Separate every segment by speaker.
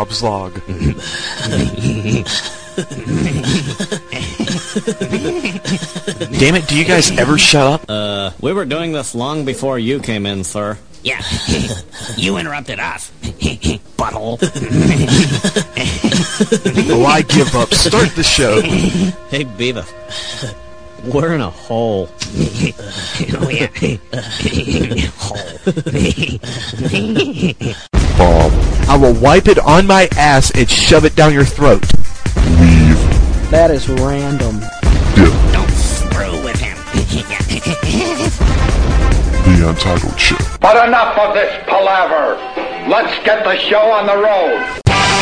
Speaker 1: Bob's Log. Damn it, do you guys ever shut up?
Speaker 2: We were doing this long before you came in, sir.
Speaker 3: Yeah, you interrupted us, butthole.
Speaker 1: Oh, I give up. Start the show.
Speaker 2: Hey, Beavis. We're in a hole.
Speaker 3: Oh, yeah.
Speaker 1: Bob. I will wipe it on my ass and shove it down your throat.
Speaker 4: That is random.
Speaker 3: Don't screw with him.
Speaker 5: The Untitled Show.
Speaker 6: But enough of this palaver. Let's get the show on the road.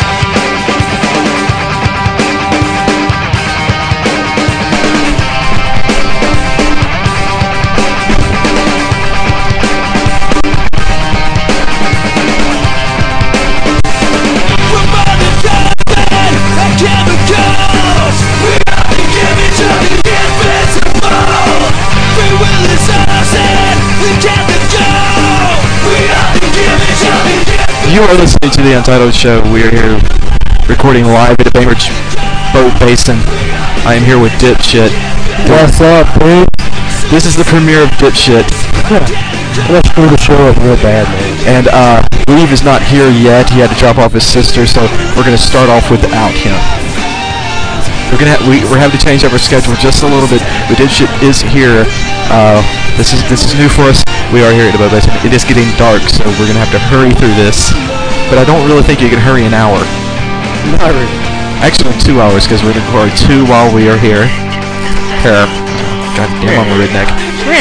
Speaker 1: You are listening to The Untitled Show. We are here recording live at the Bainbridge Boat Basin. I am here with Dipshit.
Speaker 4: What's up, dude?
Speaker 1: This is the premiere of Dipshit.
Speaker 4: Let's screw the show up real bad, man.
Speaker 1: And Weave is not here yet. He had to drop off his sister, so we're going to start off without him. We're having to change up our schedule just a little bit, but Dipshit is here. This is new for us. We are here at the Boat Basin. It is getting dark, so we're going to have to hurry through this. But I don't really think you can hurry an hour.
Speaker 4: Not really.
Speaker 1: Actually, 2 hours, because we're going to record 2 while we are here. Here. God damn, I'm a redneck.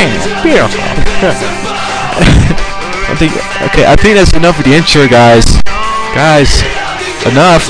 Speaker 1: I think that's enough with the intro, guys. Guys, enough.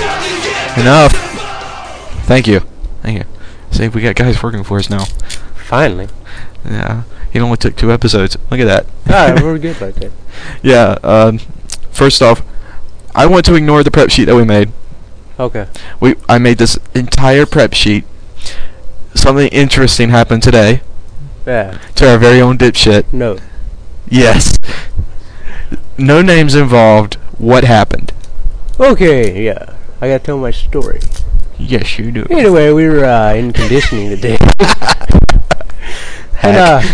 Speaker 1: Thank you. See, we got guys working for us now.
Speaker 4: Finally.
Speaker 1: Yeah, it only took 2 episodes. Look at that.
Speaker 4: Ah, we're good like that.
Speaker 1: Yeah, first off, I want to ignore the prep sheet that we made.
Speaker 4: Okay.
Speaker 1: I made this entire prep sheet. Something interesting happened today.
Speaker 4: Yeah.
Speaker 1: To our very own Dipshit.
Speaker 4: No.
Speaker 1: Yes. No names involved. What happened?
Speaker 4: Okay, yeah. I gotta tell my story.
Speaker 1: Yes, you do.
Speaker 4: Anyway, we were in conditioning today. And,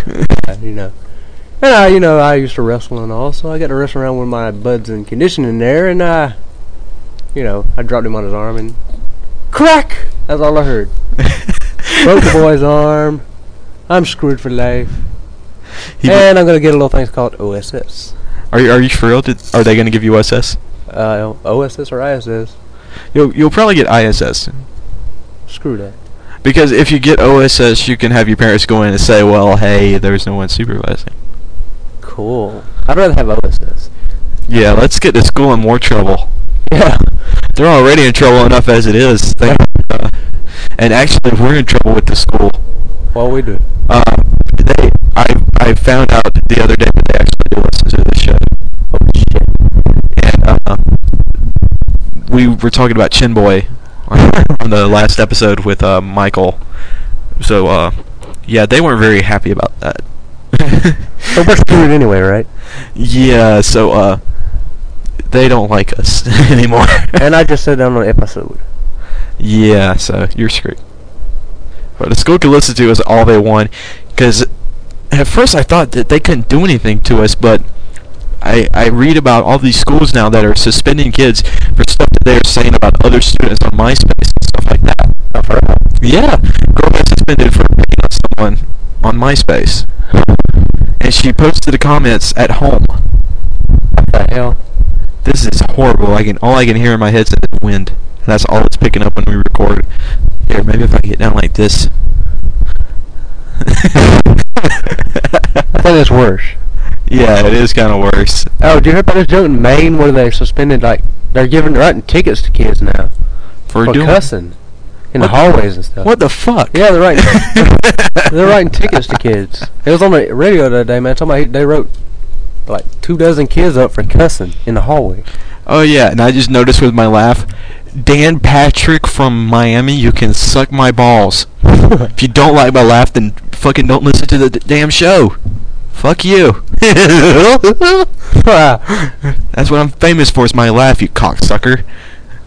Speaker 4: I used to wrestle and all, so I got to wrestle around with my buds in conditioning there, and, I dropped him on his arm, and crack! That's all I heard. Broke the boy's arm. I'm screwed for life. And I'm going to get a little thing called OSS.
Speaker 1: Are you for real? Are they going to give you OSS?
Speaker 4: OSS or ISS?
Speaker 1: You'll probably get ISS.
Speaker 4: Screw that.
Speaker 1: Because if you get OSS, you can have your parents go in and say, well, hey, there's no one supervising.
Speaker 4: Cool. I'd rather have OSS.
Speaker 1: Yeah, let's get the school in more trouble.
Speaker 4: Yeah.
Speaker 1: They're already in trouble enough as it is. And actually, we're in trouble with the school.
Speaker 4: What we do?
Speaker 1: I found out the other day that they actually do listen to the show. Oh, shit. And we were talking about Chin Boy on the last episode with Michael. So, yeah, they weren't very happy about that.
Speaker 4: But we're screwed anyway, right?
Speaker 1: Yeah, so, they don't like us anymore.
Speaker 4: And I just said that on an episode.
Speaker 1: Yeah, so you're screwed. But the school can listen to us all they want, because at first I thought that they couldn't do anything to us, but I read about all these schools now that are suspending kids for stuff that they're saying about other students on MySpace and stuff like that.
Speaker 4: I've heard of it.
Speaker 1: Yeah, girl got suspended for picking on someone on MySpace, and she posted the comments at home.
Speaker 4: What the hell?
Speaker 1: This is horrible. All I can hear in my headset is wind. And that's all it's picking up when we record. Here, maybe if I get down like this.
Speaker 4: I think it's worse.
Speaker 1: Yeah, it is kind of worse.
Speaker 4: Oh, did you hear about this joke in Maine where they're suspended, they're writing tickets to kids now for cussing in the hallways and stuff.
Speaker 1: What the fuck?
Speaker 4: Yeah, they're writing tickets to kids. It was on the radio the other day, man. Somebody, they wrote 24 kids up for cussing in the hallway.
Speaker 1: Oh yeah, and I just noticed with my laugh, Dan Patrick from Miami, you can suck my balls. If you don't like my laugh, then fucking don't listen to the damn show. Fuck you.
Speaker 4: That's
Speaker 1: what I'm famous for, is my laugh, you cocksucker.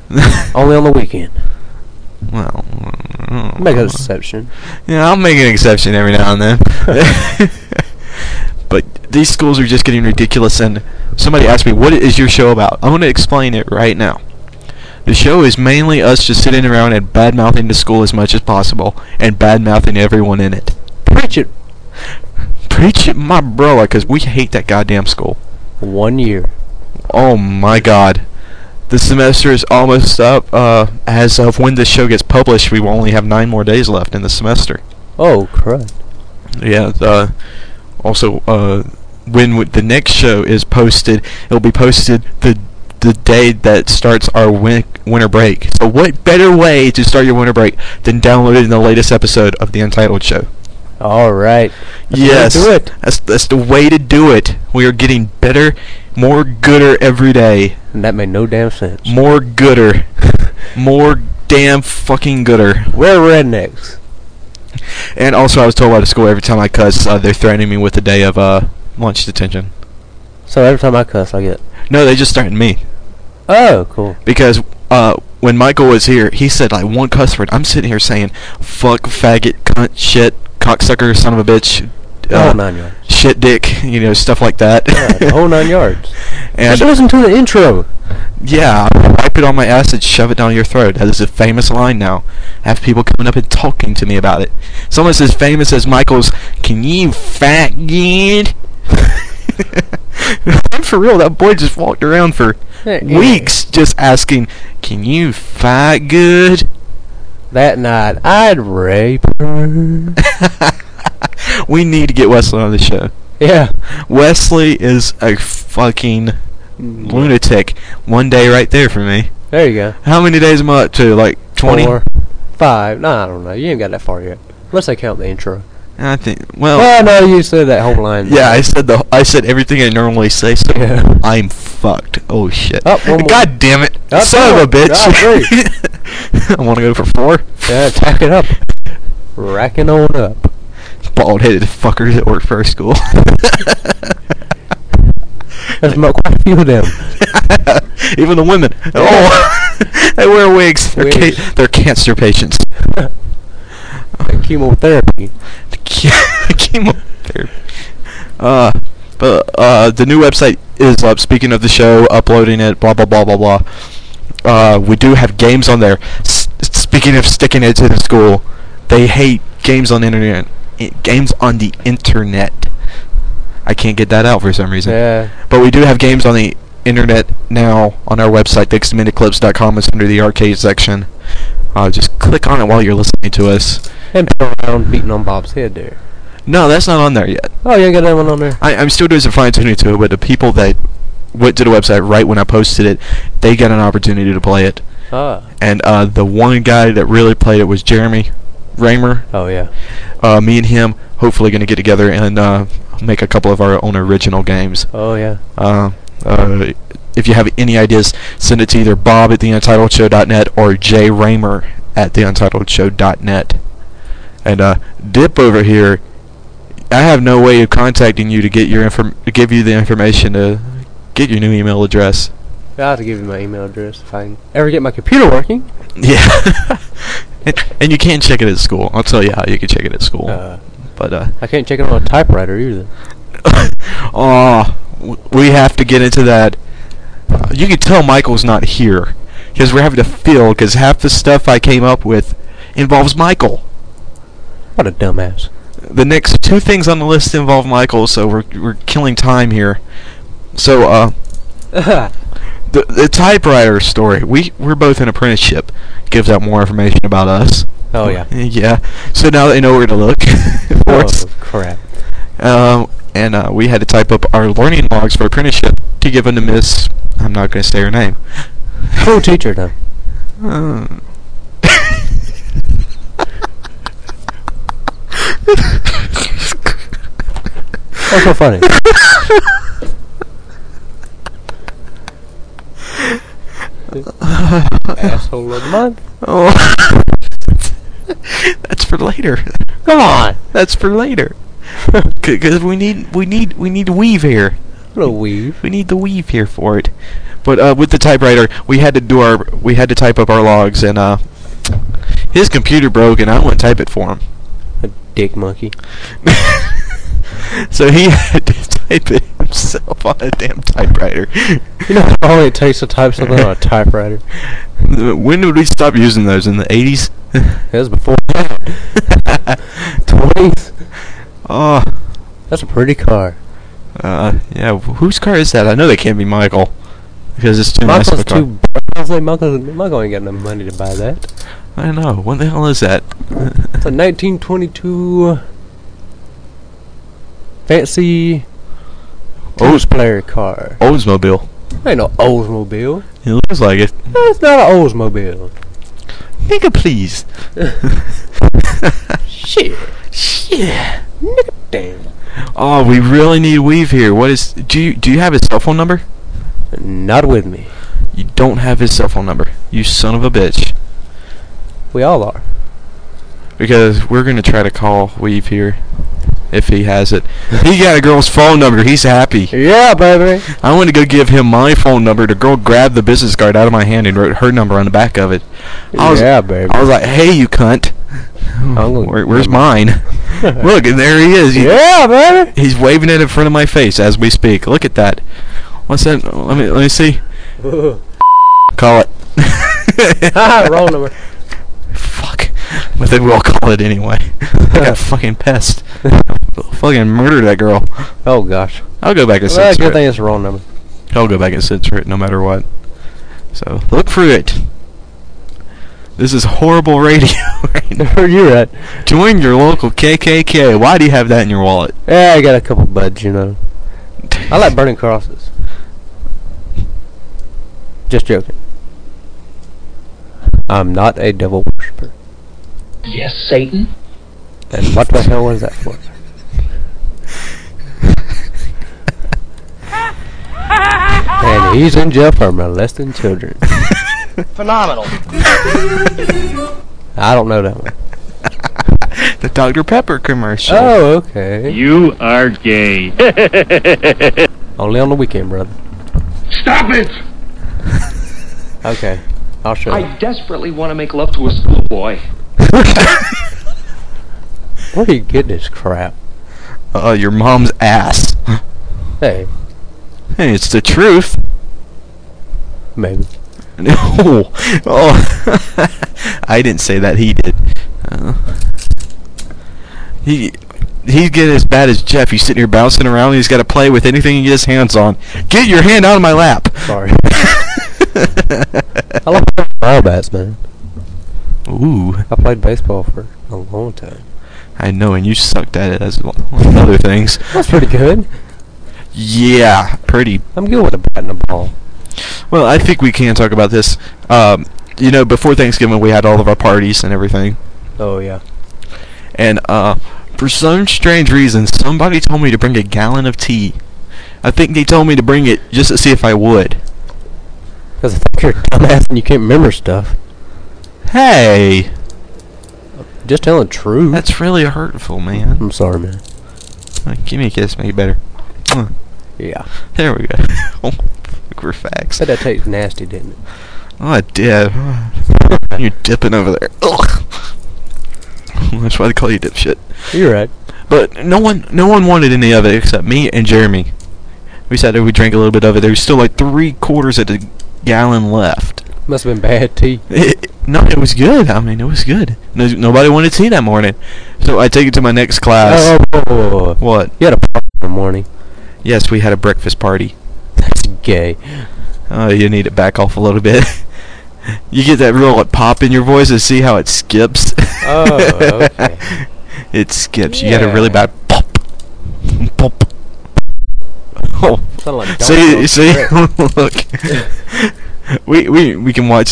Speaker 4: Only on the weekend.
Speaker 1: Well,
Speaker 4: Make an exception.
Speaker 1: yeah, I'll make an exception every now and then. But these schools are just getting ridiculous, and somebody asked me, what is your show about? I'm going to explain it right now. The show is mainly us just sitting around and bad-mouthing the school as much as possible, and bad-mouthing everyone in it.
Speaker 4: Preach it.
Speaker 1: Preach it, my bro, because we hate that goddamn school.
Speaker 4: 1 year.
Speaker 1: Oh my god. The semester is almost up. As of when this show gets published, we will only have 9 more days left in the semester.
Speaker 4: Oh, crud.
Speaker 1: Yeah, also, when the next show is posted, it'll be posted the day that starts our winter break. So what better way to start your winter break than downloading the latest episode of The Untitled Show?
Speaker 4: All right.
Speaker 1: Yes,
Speaker 4: do it.
Speaker 1: That's the way to do it. We are getting better, more gooder every day.
Speaker 4: And that made no damn sense.
Speaker 1: More gooder. More damn fucking gooder.
Speaker 4: We're rednecks.
Speaker 1: And also, I was told by the school every time I cuss, they're threatening me with a day of lunch detention.
Speaker 4: So every time I cuss, I get...
Speaker 1: No, they just threatened me.
Speaker 4: Oh, cool.
Speaker 1: Because when Michael was here, he said like one cuss word. I'm sitting here saying, fuck, faggot, cunt, shit, cocksucker, son of a bitch,
Speaker 4: The whole 9 yards.
Speaker 1: shit dick, stuff like that.
Speaker 4: Yeah, the whole 9 yards.
Speaker 1: And
Speaker 4: Just listen to the intro.
Speaker 1: yeah, wipe it on my ass and shove it down your throat. That is a famous line now. I have people coming up and talking to me about it. It's almost as famous as Michael's, can you faggot? I'm for real, that boy just walked around for weeks just asking, can you fight good?
Speaker 4: That night, I'd rape her.
Speaker 1: We need to get Wesley on the show.
Speaker 4: Yeah.
Speaker 1: Wesley is a fucking lunatic. One day right there for me.
Speaker 4: There you go.
Speaker 1: How many days am I up to? Like 20?
Speaker 4: 4, 5. No, I don't know. You ain't got that far yet. Unless I count the intro.
Speaker 1: I think. Well,
Speaker 4: Oh, no, you said that whole line.
Speaker 1: yeah, I said everything I normally say. So
Speaker 4: Yeah.
Speaker 1: I'm fucked. Oh shit!
Speaker 4: Oh, one more.
Speaker 1: God damn it!
Speaker 4: Oh,
Speaker 1: Son of a
Speaker 4: God,
Speaker 1: bitch! I want to go for 4.
Speaker 4: Yeah, tack it up. Racking on up.
Speaker 1: Bald-headed fuckers that work for our school.
Speaker 4: There's quite a few of them.
Speaker 1: Even the women. Oh, they wear wigs.
Speaker 4: Wigs.
Speaker 1: They're cancer patients.
Speaker 4: Like chemotherapy.
Speaker 1: Chemotherapy. But the new website is up. Speaking of the show, uploading it, blah blah blah blah blah. We do have games on there. Speaking of sticking it to the school, they hate games on the internet. Games on the internet. I can't get that out for some reason.
Speaker 4: Yeah.
Speaker 1: But we do have games on the internet now on our website, thexaminuteclips.com. It's under the arcade section. Just click on it while you're listening to us.
Speaker 4: And around beating on Bob's head there.
Speaker 1: No, that's not on there yet.
Speaker 4: Oh, you ain't got that one on there?
Speaker 1: I'm still doing some fine tuning to it, but the people that went to the website right when I posted it, they got an opportunity to play it.
Speaker 4: Ah.
Speaker 1: And the one guy that really played it was Jeremy Raymer.
Speaker 4: Oh, yeah.
Speaker 1: Me and him hopefully going to get together and make a couple of our own original games.
Speaker 4: Oh, yeah.
Speaker 1: If you have any ideas, send it to either Bob at theUntitledShow.net or Jay Raymer at theUntitledShow.net. And Dip over here, I have no way of contacting you to get your to give you the information to get your new email address.
Speaker 4: I'll have to give you my email address if I can ever get my computer working.
Speaker 1: Yeah. and you can check it at school. I'll tell you how you can check it at school. But
Speaker 4: I can't check it on a typewriter either.
Speaker 1: We have to get into that. You can tell Michael's not here because we're having to fill because half the stuff I came up with involves Michael.
Speaker 4: What a dumbass.
Speaker 1: The next 2 things on the list involve Michael, so we're killing time here. So the typewriter story. We're both in apprenticeship. Gives out more information about us.
Speaker 4: Oh, yeah.
Speaker 1: Yeah. So now they know where to look for us.
Speaker 4: Oh, crap.
Speaker 1: And we had to type up our learning logs for apprenticeship to give them to Miss. I'm not going to say her name.
Speaker 4: Cool teacher, though. What's so funny? Asshole of the month.
Speaker 1: Oh, that's for later.
Speaker 4: Come on.
Speaker 1: That's for later. Because we need to weave here.
Speaker 4: A weave.
Speaker 1: We need the weave here for it. But with the typewriter, we had to type up our logs, and his computer broke, and I wouldn't type it for him.
Speaker 4: A dick monkey.
Speaker 1: So he had to type it himself on a damn typewriter.
Speaker 4: You know how long it takes to type something on a typewriter?
Speaker 1: When did we stop using those? In the 80s?
Speaker 4: It was before that. 20s.
Speaker 1: Oh,
Speaker 4: That's a pretty car.
Speaker 1: yeah. Whose car is that? I know they can't be Michael, because it's too nice of
Speaker 4: Michael's
Speaker 1: a car.
Speaker 4: too. I was like, Michael ain't got enough money to buy that.
Speaker 1: I know. What the hell is that?
Speaker 4: It's a 1922 fancy tennis player car.
Speaker 1: Oldsmobile.
Speaker 4: Ain't no Oldsmobile.
Speaker 1: It looks like it.
Speaker 4: It's not an Oldsmobile.
Speaker 1: Nigga, please.
Speaker 4: Shit. Nigga, damn.
Speaker 1: Oh, we really need weave here. What is? Do you have his cell phone number?
Speaker 4: Not with me.
Speaker 1: You don't have his cell phone number. You son of a bitch.
Speaker 4: We all are.
Speaker 1: Because we're gonna try to call Weave here, if he has it. He got a girl's phone number. He's happy.
Speaker 4: Yeah, baby.
Speaker 1: I went to go give him my phone number. The girl grabbed the business card out of my hand and wrote her number on the back of it.
Speaker 4: Yeah, baby.
Speaker 1: I was like, "Hey, you cunt! Where's mine?" Look, and there he is.
Speaker 4: Yeah, baby.
Speaker 1: He's waving it in front of my face as we speak. Look at that. What's that? Let me see. Call it.
Speaker 4: Wrong number.
Speaker 1: Fuck. But then we'll call it anyway. I got a fucking pest. Fucking murder that girl.
Speaker 4: Oh gosh.
Speaker 1: I'll go back and
Speaker 4: Well,
Speaker 1: censor
Speaker 4: good
Speaker 1: it.
Speaker 4: thing it's the wrong number.
Speaker 1: I'll go back and censor it no matter what. So look through it. This is horrible radio right now.
Speaker 4: You're right.
Speaker 1: Join your local KKK. Why do you have that in your wallet?
Speaker 4: Yeah, I got a couple buds, you know. I like burning crosses. Just joking. I'm not a devil worshiper.
Speaker 3: Yes, Satan.
Speaker 4: And what the hell was that for? And he's in jail for molesting children.
Speaker 7: Phenomenal.
Speaker 4: I don't know that one.
Speaker 1: The Dr. Pepper commercial.
Speaker 4: Oh, okay.
Speaker 7: You are gay.
Speaker 4: Only on the weekend, brother.
Speaker 6: Stop it!
Speaker 4: Okay, I'll show you.
Speaker 7: I desperately want to make love to a schoolboy.
Speaker 4: Where do you get this crap?
Speaker 1: Your mom's ass.
Speaker 4: Hey,
Speaker 1: Hey, it's the truth.
Speaker 4: maybe.
Speaker 1: No. Oh. I didn't say that. He did. He'd get as bad as Jeff. He's sitting here bouncing around. He's got to play with anything he gets his hands on. Get your hand out of my lap.
Speaker 4: Sorry. I like baseball bats, man.
Speaker 1: Ooh.
Speaker 4: I played baseball for a long time.
Speaker 1: I know, and you sucked at it as well. Other things.
Speaker 4: That's pretty good.
Speaker 1: Yeah, pretty.
Speaker 4: I'm good with a bat and a ball.
Speaker 1: Well, I think we can talk about this. You know, before Thanksgiving, we had all of our parties and everything.
Speaker 4: Oh, yeah.
Speaker 1: And for some strange reason, somebody told me to bring a gallon of tea. I think they told me to bring it just to see if I would.
Speaker 4: Because I think you're a dumbass and you can't remember stuff.
Speaker 1: Hey!
Speaker 4: Just telling the truth.
Speaker 1: That's really hurtful, man.
Speaker 4: I'm sorry, man.
Speaker 1: Give me a kiss, make it better.
Speaker 4: Yeah.
Speaker 1: There we go. Oh, we're facts.
Speaker 4: But that tastes nasty, didn't it?
Speaker 1: Oh, I did. You're dipping over there. Ugh. That's why they call you dipshit.
Speaker 4: You're right.
Speaker 1: But no one wanted any of it except me and Jeremy. We sat there, we drank a little bit of it. There was still like 3/4 of the gallon left.
Speaker 4: Must have been bad tea.
Speaker 1: No, it was good. I mean, it was good. Nobody wanted tea that morning. So I take it to my next class.
Speaker 4: Oh,
Speaker 1: What?
Speaker 4: you had a party in the morning.
Speaker 1: Yes, we had a breakfast party.
Speaker 4: That's gay.
Speaker 1: Oh, you need to back off a little bit. You get that real like, pop in your voice and see how it skips.
Speaker 4: Oh, okay.
Speaker 1: It skips. You get a
Speaker 4: Yeah.
Speaker 1: really bad pop. Pop. Oh.
Speaker 4: Sound like
Speaker 1: See, look. We can watch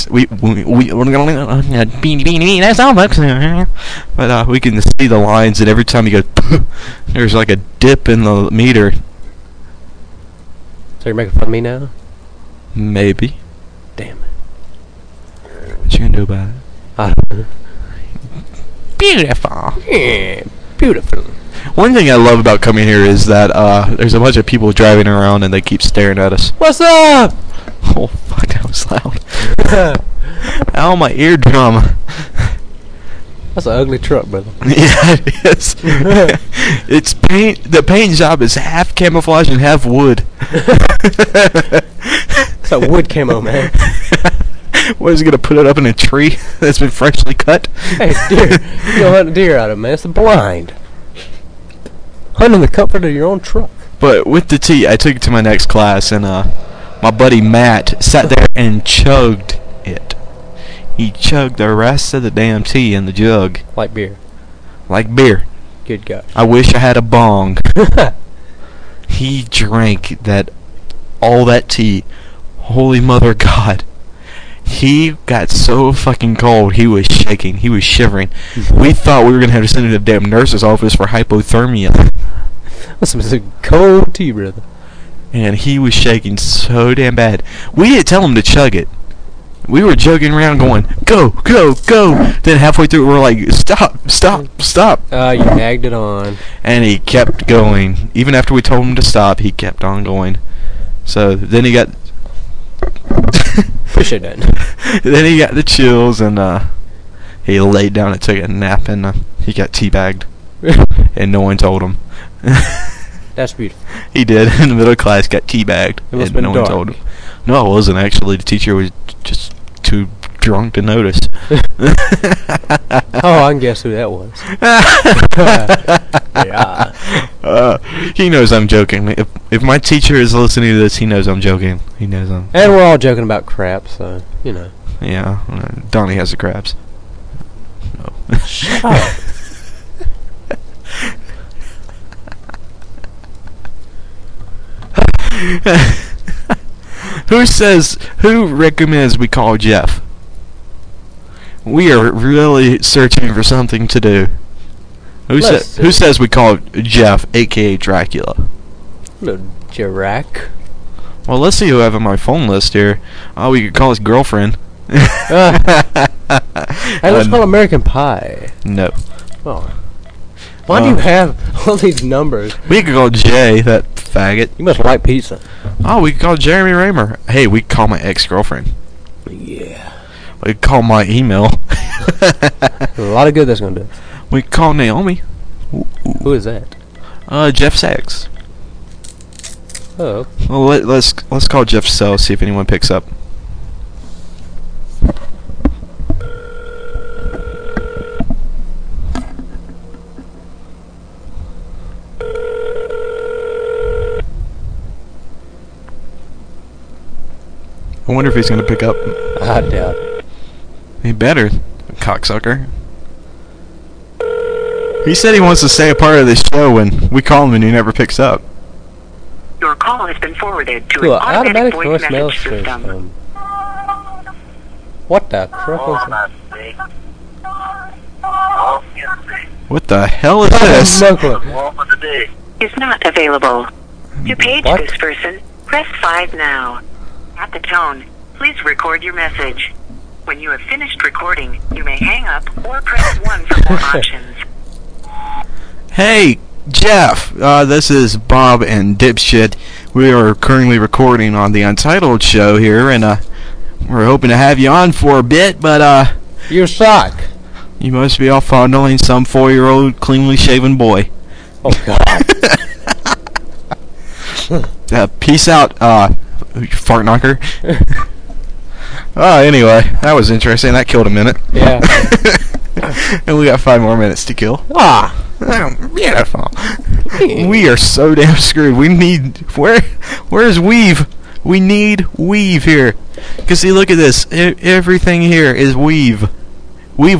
Speaker 1: that's all folks. But we can see the lines, and every time you go, there's like a dip in the meter.
Speaker 4: So you're making fun of me now?
Speaker 1: Maybe.
Speaker 4: Damn.
Speaker 1: What you gonna do about it?
Speaker 4: I don't know.
Speaker 1: Beautiful.
Speaker 4: Yeah, beautiful.
Speaker 1: One thing I love about coming here is that there's a bunch of people driving around and they keep staring at us.
Speaker 4: What's up?
Speaker 1: Oh fuck, that was loud. Ow, my eardrum.
Speaker 4: That's an ugly truck, brother.
Speaker 1: Yeah, it is. It's paint. The paint job is half camouflage and half wood.
Speaker 4: It's a wood camo, man.
Speaker 1: What, is he gonna put it up in a tree that's been freshly cut?
Speaker 4: Hey, deer. You don't hunt a deer out of it, man. It's a blind. Hunt in the comfort of your own truck.
Speaker 1: But with the tea, I took it to my next class, and my buddy Matt sat there and chugged it. He chugged the rest of the damn tea in the jug.
Speaker 4: Like beer.
Speaker 1: Like beer.
Speaker 4: Good gosh.
Speaker 1: I wish I had a bong. He drank all that tea. Holy mother God. He got so fucking cold, he was shaking. He was shivering. We thought we were going to have to send him to the damn nurse's office for hypothermia.
Speaker 4: That's some cold tea, brother.
Speaker 1: And he was shaking so damn bad. We didn't tell him to chug it. We were joking around going, go, go, go. Then halfway through, we're like, stop, stop, stop.
Speaker 4: You nagged it on.
Speaker 1: And he kept going. Even after we told him to stop, he kept on going. So then he got...
Speaker 4: Push it in.
Speaker 1: Then he got the chills, and he laid down and took a nap, and he got teabagged. And no one told him.
Speaker 4: That's beautiful.
Speaker 1: He did. In the middle of class, got teabagged.
Speaker 4: It must
Speaker 1: and
Speaker 4: have been
Speaker 1: no
Speaker 4: dark.
Speaker 1: one told him. No, it wasn't actually. The teacher was just too drunk to notice.
Speaker 4: Oh, I can guess who that was. Yeah.
Speaker 1: He knows I'm joking. If my teacher is listening to this, he knows I'm joking. He knows I'm...
Speaker 4: And we're all joking about crap, so, you know.
Speaker 1: Yeah. Donnie has the crabs. No.
Speaker 4: Shut up.
Speaker 1: Who recommends we call Jeff? We are really searching for something to do. Who says we call Jeff, aka Dracula?
Speaker 4: Hello, Jirac.
Speaker 1: Well, let's see who I have on my phone list here. Oh, we could call his girlfriend.
Speaker 4: Hey, let's call American Pie.
Speaker 1: No.
Speaker 4: Oh. Why do you have all these numbers?
Speaker 1: We could call Jay, that faggot.
Speaker 4: You must like pizza.
Speaker 1: Oh, we could call Jeremy Raymer. Hey, we could call my ex-girlfriend.
Speaker 4: Yeah.
Speaker 1: We could call my email.
Speaker 4: A lot of good that's gonna do.
Speaker 1: We could call Naomi.
Speaker 4: Who is that?
Speaker 1: Jeff's ex.
Speaker 4: Oh.
Speaker 1: Well, let's call Jeff's cell, see if anyone picks up. I wonder if he's going to pick up.
Speaker 4: I doubt it.
Speaker 1: He better, cocksucker. He said he wants to stay a part of this show, and we call him and he never picks up.
Speaker 8: Your call has been forwarded to
Speaker 4: Cool,
Speaker 8: an automatic voice
Speaker 4: voicemail
Speaker 8: message system.
Speaker 4: system. What the crap was that?
Speaker 1: What the hell is this?
Speaker 4: No clue.
Speaker 8: Is not available. To page
Speaker 4: What?
Speaker 8: this person, press 5 now. At the tone, please record your message. When you have finished recording, you may hang up or press 1 for more options.
Speaker 1: Hey, Jeff, this is Bob and Dipshit. We are currently recording on the Untitled show here, and we're hoping to have you on for a bit, but
Speaker 4: You suck.
Speaker 1: you must be off fondling some 4-year-old cleanly shaven boy.
Speaker 4: Oh, God.
Speaker 1: Peace out, fart knocker. Anyway, that was interesting. That killed a minute.
Speaker 4: Yeah.
Speaker 1: And we got 5 more minutes to kill.
Speaker 4: Ah.
Speaker 1: Beautiful. We are so damn screwed. We need... Where's Weave? We need Weave here. Because see, look at this. Everything here is Weave. Weave.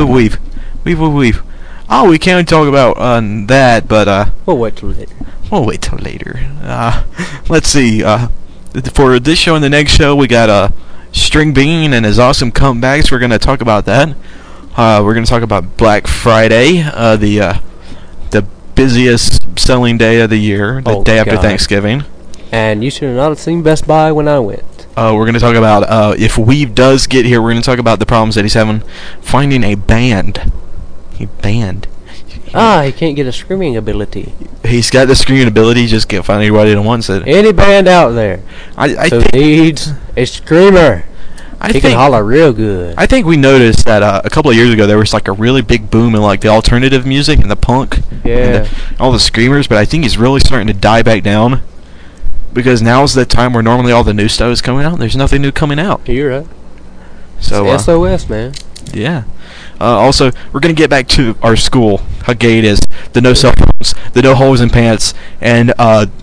Speaker 1: Oh, we can't talk about that, but...
Speaker 4: We'll wait till later.
Speaker 1: We'll wait till later. Let's see. For this show and the next show, we got String Bean and his awesome comebacks. We're going to talk about that. We're going to talk about Black Friday, the busiest selling day of the year, the day after Thanksgiving.
Speaker 4: And you should not have seen Best Buy when I went.
Speaker 1: We're going to talk about, if Weave does get here, we're going to talk about the problems that he's having finding a band.
Speaker 4: He can't get a screaming ability.
Speaker 1: He's got the screaming ability, just can't find anybody that wants it.
Speaker 4: Any band out there
Speaker 1: I
Speaker 4: who
Speaker 1: think
Speaker 4: needs a screamer, he can holler real good.
Speaker 1: I think we noticed that a couple of years ago there was like a really big boom in like the alternative music and the punk, and all the screamers. But I think he's really starting to die back down because now's the time where normally all the new stuff is coming out. And there's nothing new coming out.
Speaker 4: You're right.
Speaker 1: So
Speaker 4: It's SOS, man.
Speaker 1: yeah. Also, we're gonna get back to our school. How gay it is. The no cell phones, the no holes in pants, and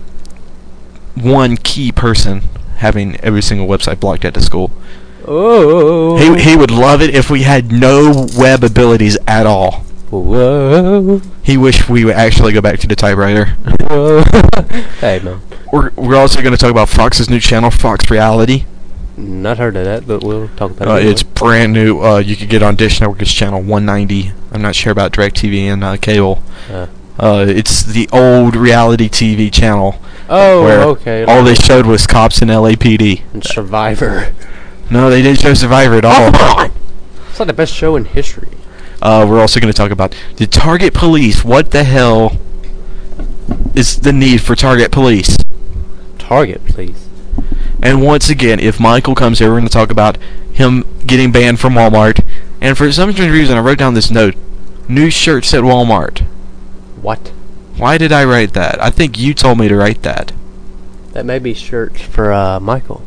Speaker 1: one key person having every single website blocked at the school.
Speaker 4: Oh.
Speaker 1: He would love it if we had no web abilities at all.
Speaker 4: Whoa.
Speaker 1: He wished we would actually go back to the typewriter.
Speaker 4: Whoa. Hey, man.
Speaker 1: We're also going to talk about Fox's new channel, Fox Reality.
Speaker 4: Not heard of that, but we'll talk about it.
Speaker 1: It's brand new. You could get on Dish Network. It's channel 190. I'm not sure about DirecTV and cable. It's the old reality TV channel.
Speaker 4: Oh,
Speaker 1: where
Speaker 4: okay.
Speaker 1: all they showed was cops and LAPD.
Speaker 4: And Survivor.
Speaker 1: No, they didn't show Survivor at all.
Speaker 4: It's like the best show in history.
Speaker 1: We're also going to talk about the Target Police. What the hell is the need for Target Police?
Speaker 4: Target, please.
Speaker 1: And once again, if Michael comes here, we're going to talk about him getting banned from Walmart. And for some strange reason, I wrote down this note. New shirts at Walmart.
Speaker 4: What?
Speaker 1: Why did I write that? I think you told me to write that.
Speaker 4: That may be shirts for Michael.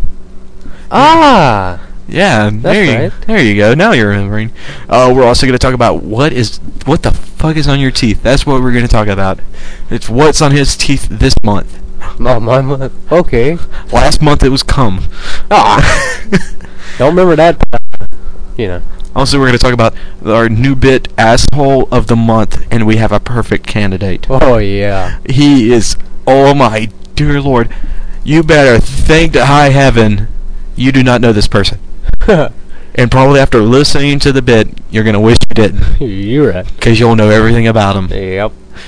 Speaker 4: Ah!
Speaker 1: Yeah, there you go. Now you're remembering. We're also going to talk about what the fuck is on your teeth. That's what we're going to talk about. It's what's on his teeth this month.
Speaker 4: Oh, my month. Okay.
Speaker 1: Last month it was cum.
Speaker 4: Ah! Don't remember that. You know.
Speaker 1: Also, we're going to talk about our new bit, Asshole of the Month, and we have a perfect candidate.
Speaker 4: Oh, yeah.
Speaker 1: He is, oh my dear Lord, you better thank the high heaven you do not know this person. And probably after listening to the bit, you're going to wish you didn't.
Speaker 4: You're right.
Speaker 1: Because you'll know everything about him.
Speaker 4: Yep.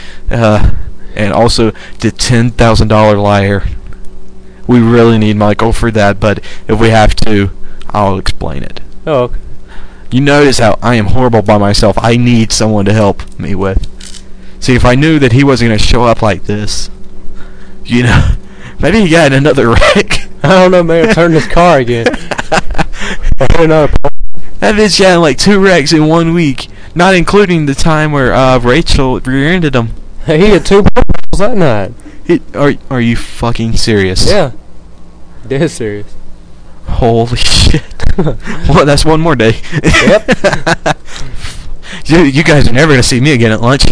Speaker 1: And also, the $10,000 liar. We really need Michael for that, but if we have to, I'll explain it.
Speaker 4: Oh, okay.
Speaker 1: You notice how I am horrible by myself. I need someone to help me with. See, if I knew that he wasn't going to show up like this, you know, maybe he got in another wreck.
Speaker 4: I don't know, man. Turn this car again.
Speaker 1: That bitch had like 2 wrecks in 1 week, not including the time where Rachel rear-ended him.
Speaker 4: He had 2 balls that night.
Speaker 1: Are you fucking serious?
Speaker 4: Yeah. Dead serious.
Speaker 1: Holy shit. Well, that's one more day.
Speaker 4: Yep.
Speaker 1: You guys are never going to see me again at lunch.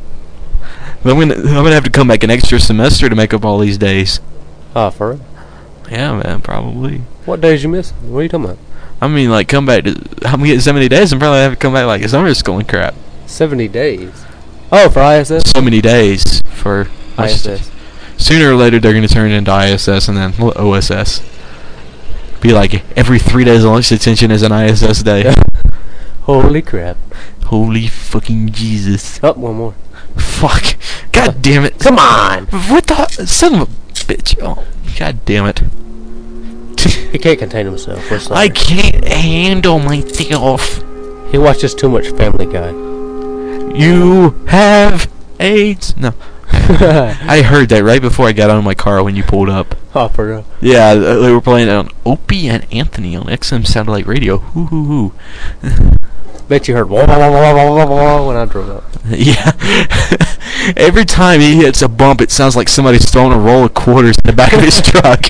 Speaker 1: But I'm gonna have to come back an extra semester to make up all these days.
Speaker 4: Oh, for real?
Speaker 1: Yeah, man, probably.
Speaker 4: What days you miss? What are you talking about?
Speaker 1: I mean, like, come back to... I'm getting 70 days and probably have to come back, like, summer school and crap.
Speaker 4: 70 days? Oh, for ISS?
Speaker 1: So many days for...
Speaker 4: ISS.
Speaker 1: Sooner or later, they're going to turn into ISS and then OSS. Be like, every 3 days of lunch detention is an ISS day.
Speaker 4: Holy crap.
Speaker 1: Holy fucking Jesus.
Speaker 4: Oh, one more.
Speaker 1: Fuck. God damn it.
Speaker 4: Come on!
Speaker 1: What the... Son of a bitch. Oh, god damn it.
Speaker 4: He can't contain himself. We're sorry.
Speaker 1: I can't handle myself.
Speaker 4: He watches too much Family Guy.
Speaker 1: You have AIDS? No. I heard that right before I got out of my car when you pulled up.
Speaker 4: Oh, for real?
Speaker 1: Yeah, they were playing it on Opie and Anthony on XM Satellite Radio. Hoo hoo hoo.
Speaker 4: Bet you heard wah, wah, wah, wah, wah, wah, when I drove up.
Speaker 1: Yeah. Every time he hits a bump, it sounds like somebody's throwing a roll of quarters in the back of his truck.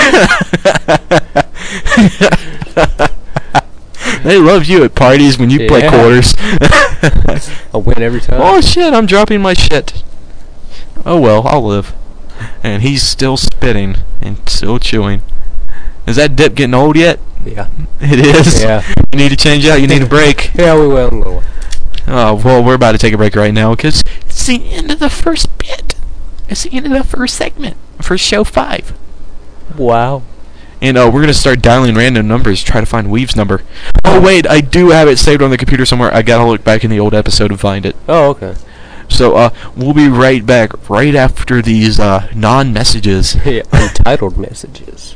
Speaker 1: They love you at parties when you play quarters.
Speaker 4: I win every time.
Speaker 1: Oh shit, I'm dropping my shit. Oh well, I'll live. And he's still spitting and still chewing. Is that dip getting old yet?
Speaker 4: Yeah.
Speaker 1: It is?
Speaker 4: Yeah.
Speaker 1: You need to change out, you need a break.
Speaker 4: Yeah, we will in a little while.
Speaker 1: Oh, well, we're about to take a break right now because it's the end of the first bit. It's the end of the first segment for show 5.
Speaker 4: Wow.
Speaker 1: And we're going to start dialing random numbers, try to find Weave's number. Oh, wait, I do have it saved on the computer somewhere. I got to look back in the old episode and find it.
Speaker 4: Oh, okay.
Speaker 1: So, we'll be right back right after these non-messages.
Speaker 4: Yeah, untitled messages.